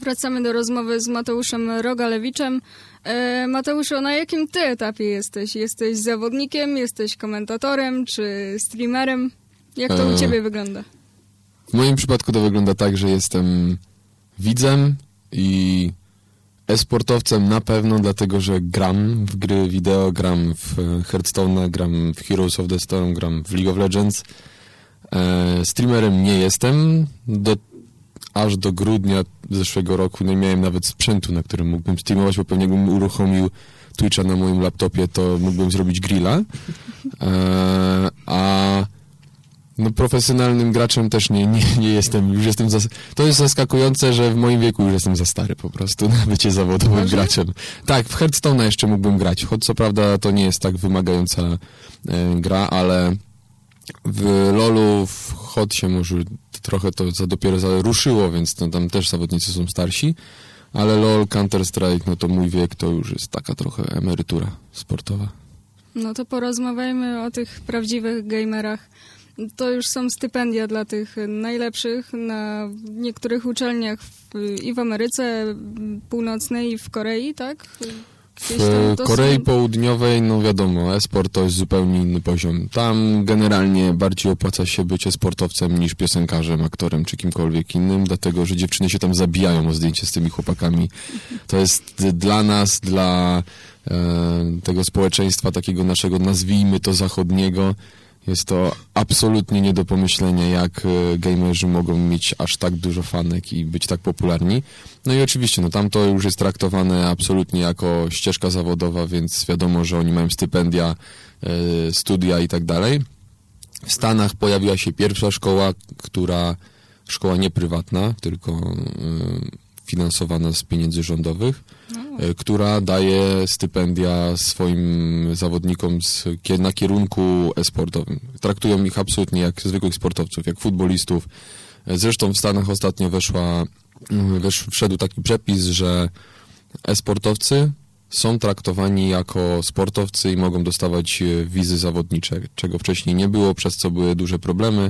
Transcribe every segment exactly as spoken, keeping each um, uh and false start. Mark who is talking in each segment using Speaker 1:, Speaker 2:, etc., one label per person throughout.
Speaker 1: wracamy do rozmowy z Mateuszem Rogalewiczem. E, Mateuszu, na jakim ty etapie jesteś? Jesteś zawodnikiem, jesteś komentatorem czy streamerem? Jak to e... u ciebie wygląda?
Speaker 2: W moim przypadku to wygląda tak, że jestem widzem i e-sportowcem na pewno, dlatego że gram w gry wideo, gram w Hearthstone'a, gram w Heroes of the Storm, gram w League of Legends. E, streamerem nie jestem. Do, aż do grudnia zeszłego roku nie miałem nawet sprzętu, na którym mógłbym streamować, bo pewnie jakbym uruchomił Twitcha na moim laptopie, to mógłbym zrobić grilla. E, a no profesjonalnym graczem też nie, nie, nie jestem. Już jestem za, to jest zaskakujące, że w moim wieku już jestem za stary po prostu na bycie zawodowym Może? graczem. Tak, w Hearthstone'a jeszcze mógłbym grać, choć co prawda to nie jest tak wymagająca e, gra, ale w LoLu, w Hot się może trochę to za, dopiero za, ruszyło, więc to, tam też zawodnicy są starsi, ale LoL, Counter-Strike, no to mój wiek to już jest taka trochę emerytura sportowa.
Speaker 1: No to porozmawiajmy o tych prawdziwych gamerach. To już są stypendia dla tych najlepszych na niektórych uczelniach w, i w Ameryce Północnej, i w Korei, tak?
Speaker 2: W Korei są... Południowej, no wiadomo, e-sport to jest zupełnie inny poziom. Tam generalnie bardziej opłaca się być e-sportowcem niż piosenkarzem, aktorem czy kimkolwiek innym, dlatego że dziewczyny się tam zabijają o zdjęcie z tymi chłopakami. To jest dla nas, dla e, tego społeczeństwa takiego naszego, nazwijmy to zachodniego, jest to absolutnie nie do pomyślenia, jak y, gamerzy mogą mieć aż tak dużo fanek i być tak popularni. No i oczywiście, no tam to już jest traktowane absolutnie jako ścieżka zawodowa, więc wiadomo, że oni mają stypendia, y, studia i tak dalej. W Stanach pojawiła się pierwsza szkoła, która, szkoła nie prywatna, tylko y, finansowana z pieniędzy rządowych, no. która daje stypendia swoim zawodnikom z, na kierunku e-sportowym. Traktują ich absolutnie jak zwykłych sportowców, jak futbolistów. Zresztą w Stanach ostatnio weszła, wesz, wszedł taki przepis, że e-sportowcy są traktowani jako sportowcy i mogą dostawać wizy zawodnicze, czego wcześniej nie było, przez co były duże problemy.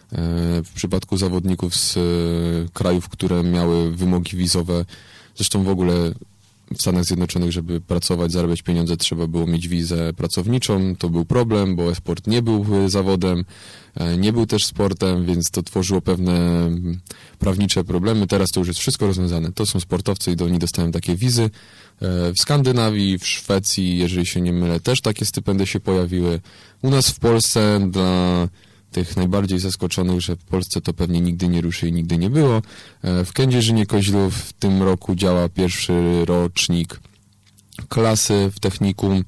Speaker 2: W przypadku zawodników z krajów, które miały wymogi wizowe, zresztą w ogóle w Stanach Zjednoczonych, żeby pracować, zarabiać pieniądze, trzeba było mieć wizę pracowniczą. To był problem, bo e-sport nie był zawodem, nie był też sportem, więc to tworzyło pewne prawnicze problemy. Teraz to już jest wszystko rozwiązane. To są sportowcy i oni dostają takie wizy. W Skandynawii, w Szwecji, jeżeli się nie mylę, też takie stypendia się pojawiły. U nas w Polsce dla tych najbardziej zaskoczonych, że w Polsce to pewnie nigdy nie ruszy i nigdy nie było. W Kędzierzynie-Koźlu w tym roku działa pierwszy rocznik klasy w technikum,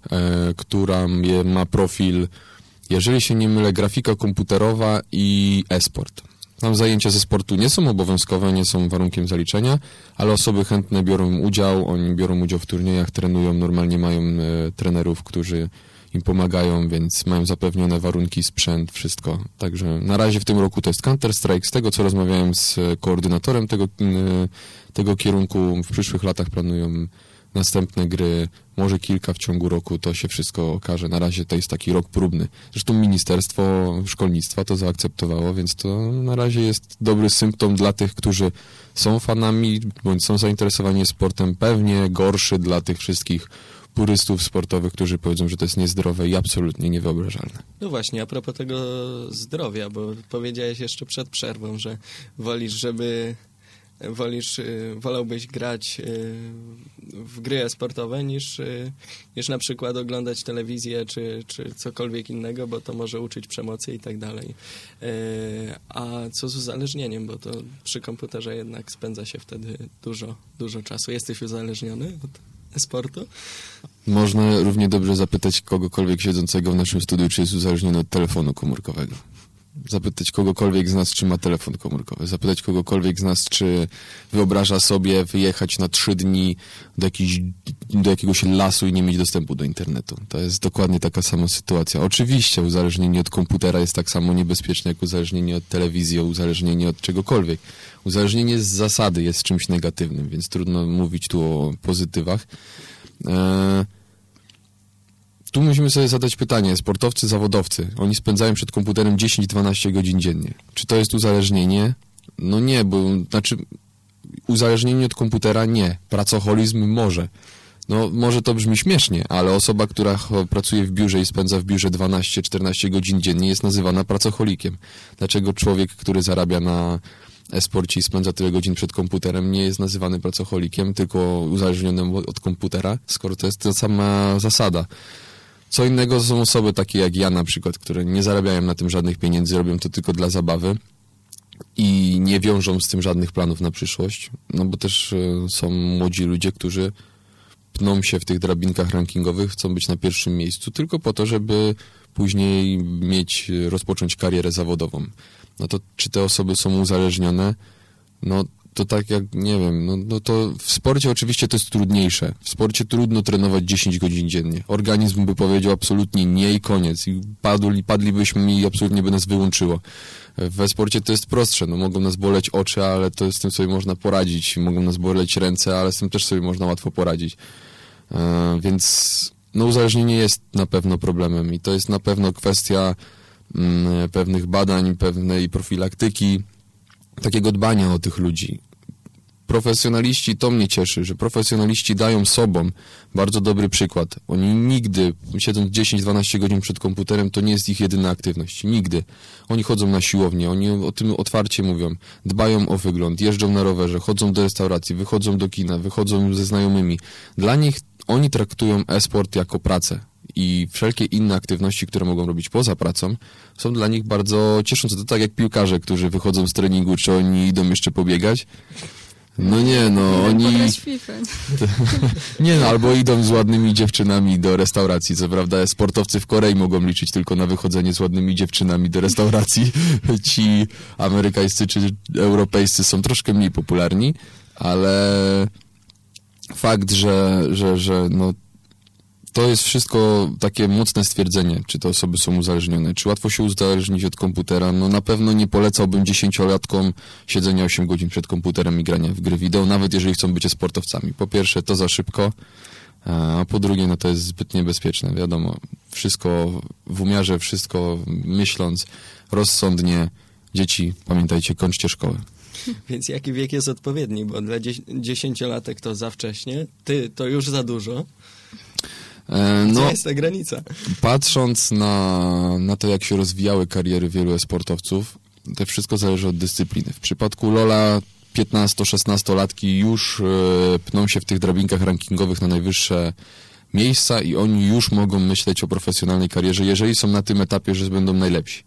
Speaker 2: która ma profil, jeżeli się nie mylę, grafika komputerowa i e-sport. Tam zajęcia ze sportu nie są obowiązkowe, nie są warunkiem zaliczenia, ale osoby chętne biorą udział, oni biorą udział w turniejach, trenują, normalnie mają e, trenerów, którzy im pomagają, więc mają zapewnione warunki, sprzęt, wszystko. Także na razie w tym roku to jest Counter-Strike. Z tego, co rozmawiałem z koordynatorem tego, tego kierunku, w przyszłych latach planują następne gry, może kilka w ciągu roku, to się wszystko okaże. Na razie to jest taki rok próbny. Zresztą Ministerstwo Szkolnictwa to zaakceptowało, więc to na razie jest dobry symptom dla tych, którzy są fanami, bądź są zainteresowani sportem, pewnie gorszy dla tych wszystkich purystów sportowych, którzy powiedzą, że to jest niezdrowe i absolutnie niewyobrażalne.
Speaker 3: No właśnie, a propos tego zdrowia, bo powiedziałeś jeszcze przed przerwą, że wolisz, żeby wolisz, wolałbyś grać w gry sportowe niż, niż na przykład oglądać telewizję czy, czy cokolwiek innego, bo to może uczyć przemocy i tak dalej. A co z uzależnieniem, bo to przy komputerze jednak spędza się wtedy dużo, dużo czasu. Jesteś uzależniony od sportu?
Speaker 2: Można równie dobrze zapytać kogokolwiek siedzącego w naszym studiu, czy jest uzależniony od telefonu komórkowego. Zapytać kogokolwiek z nas, czy ma telefon komórkowy. Zapytać kogokolwiek z nas, czy wyobraża sobie wyjechać na trzy dni do, jakiś, do jakiegoś lasu i nie mieć dostępu do internetu. To jest dokładnie taka sama sytuacja. Oczywiście uzależnienie od komputera jest tak samo niebezpieczne, jak uzależnienie od telewizji, uzależnienie od czegokolwiek. Uzależnienie z zasady jest czymś negatywnym, więc trudno mówić tu o pozytywach. Eee... Tu musimy sobie zadać pytanie, sportowcy, zawodowcy, oni spędzają przed komputerem dziesięć do dwunastu godzin dziennie. Czy to jest uzależnienie? No nie, bo znaczy uzależnienie od komputera nie, pracoholizm może. No, może to brzmi śmiesznie, ale osoba, która pracuje w biurze i spędza w biurze dwanaście czternaście godzin dziennie jest nazywana pracocholikiem. Dlaczego człowiek, który zarabia na e-sporcie i spędza tyle godzin przed komputerem, nie jest nazywany pracocholikiem, tylko uzależnionym od komputera, skoro to jest ta sama zasada. Co innego są osoby takie jak ja na przykład, które nie zarabiają na tym żadnych pieniędzy, robią to tylko dla zabawy i nie wiążą z tym żadnych planów na przyszłość, no bo też y, są młodzi ludzie, którzy pną się w tych drabinkach rankingowych, chcą być na pierwszym miejscu tylko po to, żeby później mieć, rozpocząć karierę zawodową. No to czy te osoby są uzależnione? No to tak jak, nie wiem, no, no to w sporcie oczywiście to jest trudniejsze. W sporcie trudno trenować dziesięć godzin dziennie. Organizm by powiedział absolutnie nie i koniec. I padli, padlibyśmy i absolutnie by nas wyłączyło. We sporcie to jest prostsze. No mogą nas boleć oczy, ale to z tym sobie można poradzić. Mogą nas boleć ręce, ale z tym też sobie można łatwo poradzić. E, więc no uzależnienie jest na pewno problemem i to jest na pewno kwestia mm, pewnych badań, pewnej profilaktyki, takiego dbania o tych ludzi. Profesjonaliści, to mnie cieszy, że profesjonaliści dają sobą bardzo dobry przykład. Oni nigdy, siedząc dziesięć dwanaście godzin przed komputerem, to nie jest ich jedyna aktywność. Nigdy. Oni chodzą na siłownię, oni o tym otwarcie mówią, dbają o wygląd, jeżdżą na rowerze, chodzą do restauracji, wychodzą do kina, wychodzą ze znajomymi. Dla nich oni traktują e-sport jako pracę. I wszelkie inne aktywności, które mogą robić poza pracą, są dla nich bardzo cieszące. To tak jak piłkarze, którzy wychodzą z treningu, czy oni idą jeszcze pobiegać? No nie, no oni... Nie no, albo idą z ładnymi dziewczynami do restauracji. Co prawda sportowcy w Korei mogą liczyć tylko na wychodzenie z ładnymi dziewczynami do restauracji. Ci amerykańscy czy europejscy są troszkę mniej popularni, ale fakt, że, że, że no to jest wszystko takie mocne stwierdzenie, czy te osoby są uzależnione. Czy łatwo się uzależnić od komputera? No na pewno nie polecałbym dziesięciolatkom siedzenia osiem godzin przed komputerem i grania w gry wideo, nawet jeżeli chcą być sportowcami. Po pierwsze, to za szybko, a po drugie, no to jest zbyt niebezpieczne. Wiadomo, wszystko w umiarze, wszystko myśląc rozsądnie. Dzieci, pamiętajcie, kończcie szkołę.
Speaker 3: Więc jaki wiek jest odpowiedni? Bo dla dziesięciolatek to za wcześnie, ty to już za dużo.
Speaker 2: E, no,
Speaker 3: Gdzie jest ta granica?
Speaker 2: Patrząc na, na to, jak się rozwijały kariery wielu e-sportowców, to wszystko zależy od dyscypliny. W przypadku LoL'a piętnasto-szesnastolatki już e, pną się w tych drabinkach rankingowych na najwyższe miejsca i oni już mogą myśleć o profesjonalnej karierze, jeżeli są na tym etapie, że będą najlepsi.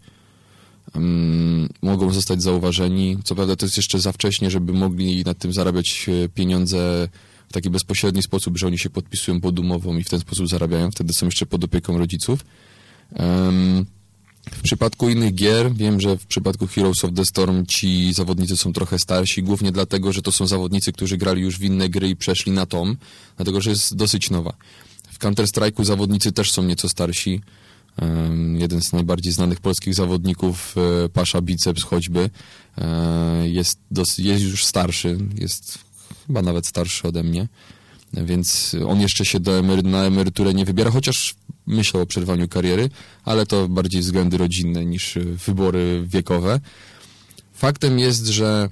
Speaker 2: Um, mogą zostać zauważeni. Co prawda to jest jeszcze za wcześnie, żeby mogli na tym zarabiać pieniądze w taki bezpośredni sposób, że oni się podpisują pod umową i w ten sposób zarabiają. Wtedy są jeszcze pod opieką rodziców. Um, w przypadku innych gier, wiem, że w przypadku Heroes of the Storm ci zawodnicy są trochę starsi, głównie dlatego, że to są zawodnicy, którzy grali już w inne gry i przeszli na tom, dlatego, że jest dosyć nowa. W Counter-Strike'u zawodnicy też są nieco starsi. Um, jeden z najbardziej znanych polskich zawodników, e, Pasza Biceps choćby, e, jest, dos- jest już starszy, jest chyba nawet starszy ode mnie, więc on jeszcze się do emery- na emeryturę nie wybiera, chociaż myślał o przerwaniu kariery, ale to bardziej względy rodzinne niż wybory wiekowe. Faktem jest, że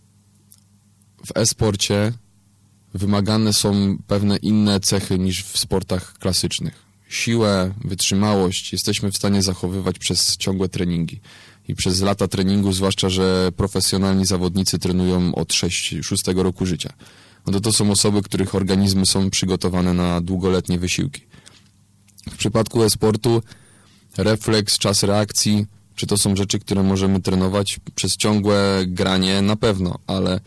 Speaker 2: w e-sporcie wymagane są pewne inne cechy niż w sportach klasycznych. Siłę, wytrzymałość jesteśmy w stanie zachowywać przez ciągłe treningi. I przez lata treningu, zwłaszcza, że profesjonalni zawodnicy trenują od szóstego roku życia. No to to są osoby, których organizmy są przygotowane na długoletnie wysiłki. W przypadku e-sportu refleks, czas reakcji, czy to są rzeczy, które możemy trenować przez ciągłe granie? Na pewno, ale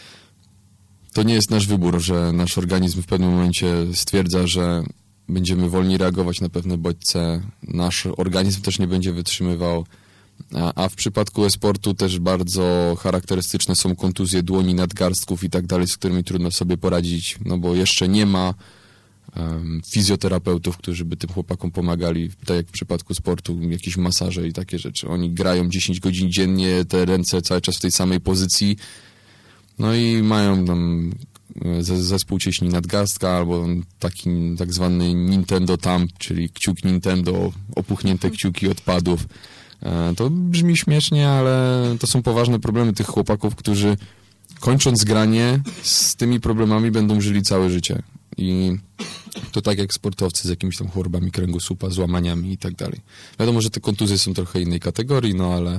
Speaker 2: to nie jest nasz wybór, że nasz organizm w pewnym momencie stwierdza, że będziemy wolniej reagować na pewne bodźce, nasz organizm też nie będzie wytrzymywał. A, a w przypadku e-sportu też bardzo charakterystyczne są kontuzje dłoni, nadgarstków i tak dalej, z którymi trudno sobie poradzić, no bo jeszcze nie ma um, fizjoterapeutów, którzy by tym chłopakom pomagali, tak jak w przypadku sportu, jakieś masaże i takie rzeczy. Oni grają dziesięć godzin dziennie, te ręce cały czas w tej samej pozycji, no i mają tam zespół cieśni nadgarstka albo taki tak zwany Nintendo Thumb, czyli kciuk Nintendo, opuchnięte kciuki od padów. To brzmi śmiesznie, ale to są poważne problemy tych chłopaków, którzy kończąc granie, z tymi problemami będą żyli całe życie. I to tak jak sportowcy z jakimiś tam chorobami kręgosłupa, złamaniami i tak dalej. Wiadomo, że te kontuzje są trochę innej kategorii, no ale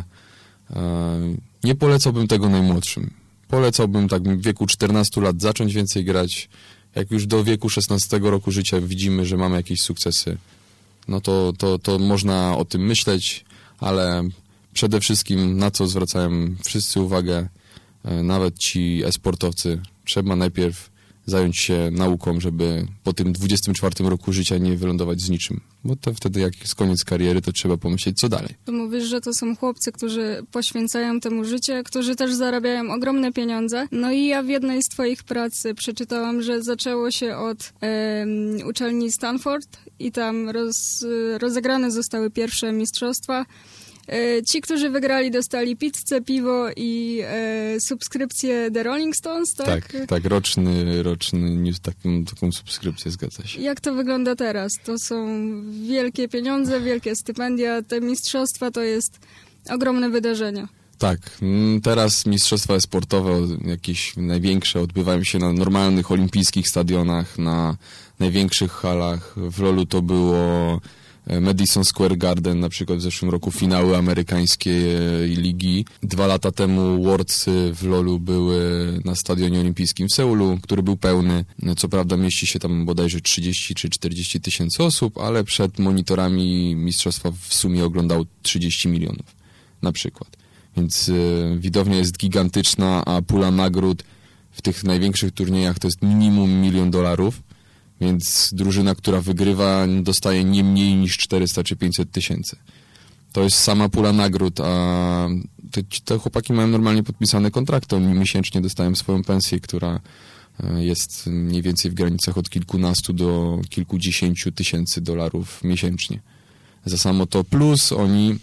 Speaker 2: e, nie polecałbym tego najmłodszym. Polecałbym tak w wieku czternastu lat zacząć więcej grać. Jak już do wieku szesnastego roku życia widzimy, że mamy jakieś sukcesy, no to, to, to można o tym myśleć, ale przede wszystkim na co zwracają wszyscy uwagę, e, nawet ci e-sportowcy, trzeba najpierw zająć się nauką, żeby po tym dwudziestym czwartym roku życia nie wylądować z niczym. Bo to wtedy, jak jest koniec kariery, to trzeba pomyśleć, co dalej.
Speaker 1: To mówisz, że to są chłopcy, którzy poświęcają temu życie, którzy też zarabiają ogromne pieniądze. No i ja w jednej z twoich prac przeczytałam, że zaczęło się od e, uczelni Stanford i tam roz, rozegrane zostały pierwsze mistrzostwa. Ci, którzy wygrali, dostali pizzę, piwo i e, subskrypcję The Rolling Stones, tak?
Speaker 2: Tak, tak, roczny, roczny news, taką, taką subskrypcję, zgadza się.
Speaker 1: Jak to wygląda teraz? To są wielkie pieniądze, wielkie stypendia, te mistrzostwa to jest ogromne wydarzenie. Tak,
Speaker 2: teraz mistrzostwa sportowe, jakieś największe, odbywają się na normalnych olimpijskich stadionach, na największych halach. W lolu to było Madison Square Garden, na przykład w zeszłym roku finały amerykańskiej ligi. Dwa lata temu Worlds w lolu były na stadionie olimpijskim w Seulu, który był pełny. Co prawda mieści się tam bodajże trzydzieści czy czterdzieści tysięcy osób, ale przed monitorami mistrzostwa w sumie oglądało trzydzieści milionów na przykład. Więc y, widownia jest gigantyczna, a pula nagród w tych największych turniejach to jest minimum milion dolarów. Więc drużyna, która wygrywa, dostaje nie mniej niż czterysta czy pięćset tysięcy. To jest sama pula nagród, a te, te chłopaki mają normalnie podpisane kontrakty. Oni miesięcznie dostają swoją pensję, która jest mniej więcej w granicach od kilkunastu do kilkudziesięciu tysięcy dolarów miesięcznie. Za samo to plus oni,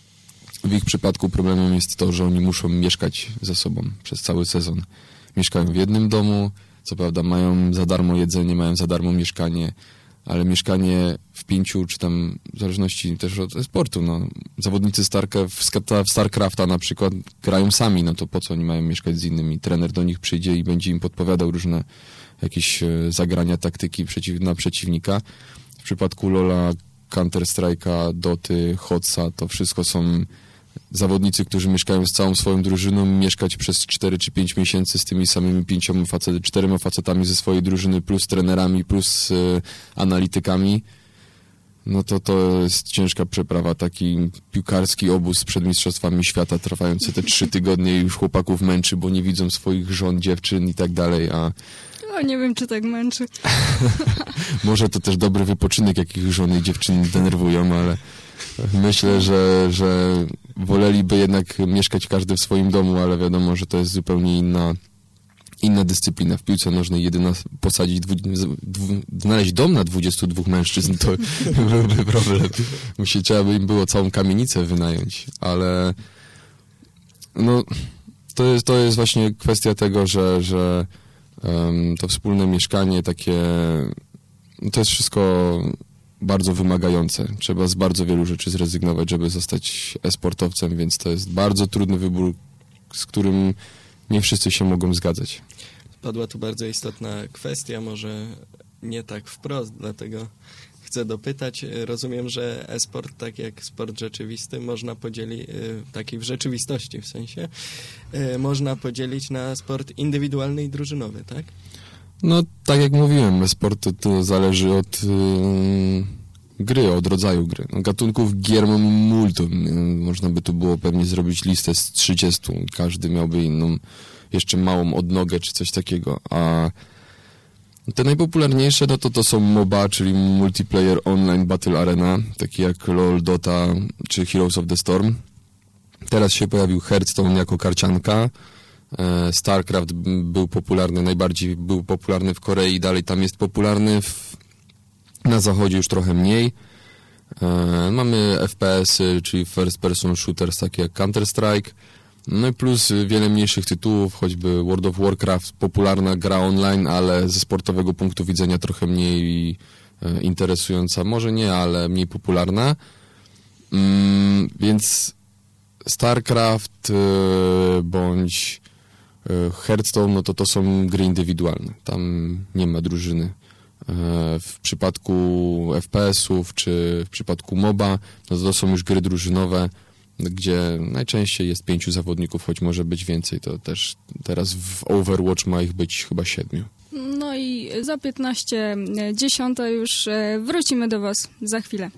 Speaker 2: w ich przypadku problemem jest to, że oni muszą mieszkać ze sobą przez cały sezon. Mieszkają w jednym domu, co prawda mają za darmo jedzenie, mają za darmo mieszkanie, ale mieszkanie w pięciu, czy tam w zależności też od sportu, no. Zawodnicy Starka, w StarCrafta na przykład grają sami, no to po co oni mają mieszkać z innymi? Trener do nich przyjdzie i będzie im podpowiadał różne jakieś zagrania, taktyki przeciw, na przeciwnika. W przypadku LoL'a, Counter-Strike'a, Doty, Hotsa, to wszystko są zawodnicy, którzy mieszkają z całą swoją drużyną, mieszkać przez cztery czy pięć miesięcy z tymi samymi pięcioma facetami, czterema facetami ze swojej drużyny, plus trenerami, plus y, analitykami, no to to jest ciężka przeprawa. Taki piłkarski obóz przed Mistrzostwami Świata trwający te trzy tygodnie już chłopaków męczy, bo nie widzą swoich żon, dziewczyn i tak dalej, a...
Speaker 1: O, nie wiem, czy tak męczy.
Speaker 2: Może to też dobry wypoczynek, jak ich żony i dziewczyny denerwują, ale myślę, że, że woleliby jednak mieszkać każdy w swoim domu, ale wiadomo, że to jest zupełnie inna, inna dyscyplina. W piłce nożnej jedyna posadzić, dwu, dwu, znaleźć dom na dwudziestu dwóch mężczyzn, to byłby problem. Musi, trzeba by im było całą kamienicę wynająć, ale no, to jest, to jest właśnie kwestia tego, że, że um, to wspólne mieszkanie takie, to jest wszystko bardzo wymagające. Trzeba z bardzo wielu rzeczy zrezygnować, żeby zostać e-sportowcem, więc to jest bardzo trudny wybór, z którym nie wszyscy się mogą zgadzać.
Speaker 3: Padła tu bardzo istotna kwestia, może nie tak wprost, dlatego chcę dopytać. Rozumiem, że e-sport, tak jak sport rzeczywisty, można podzielić, taki w rzeczywistości w sensie, można podzielić na sport indywidualny i drużynowy, tak?
Speaker 2: No, tak jak mówiłem, sport to, to zależy od yy, gry, od rodzaju gry. No, gatunków gier mamy multum. Można by tu było pewnie zrobić listę z trzydziestu. Każdy miałby inną, jeszcze małą odnogę czy coś takiego. A te najpopularniejsze no to to są MOBA, czyli Multiplayer Online Battle Arena, takie jak LoL, Dota czy Heroes of the Storm. Teraz się pojawił Hearthstone jako karcianka. StarCraft był popularny, najbardziej był popularny w Korei, dalej tam jest popularny, w, na zachodzie już trochę mniej. E, mamy F P S-y, czyli First Person Shooters, takie jak Counter-Strike, no i plus wiele mniejszych tytułów, choćby World of Warcraft, popularna gra online, ale ze sportowego punktu widzenia trochę mniej e, interesująca, może nie, ale mniej popularna. Mm, więc StarCraft e, bądź Hearthstone, no to to są gry indywidualne. Tam nie ma drużyny. W przypadku F P S-ów czy w przypadku MOBA, no to, to są już gry drużynowe, gdzie najczęściej jest pięciu zawodników, choć może być więcej. To też teraz w Overwatch ma ich być chyba siedmiu.
Speaker 1: No i za piętnaście dziesiąta już wrócimy do Was za chwilę.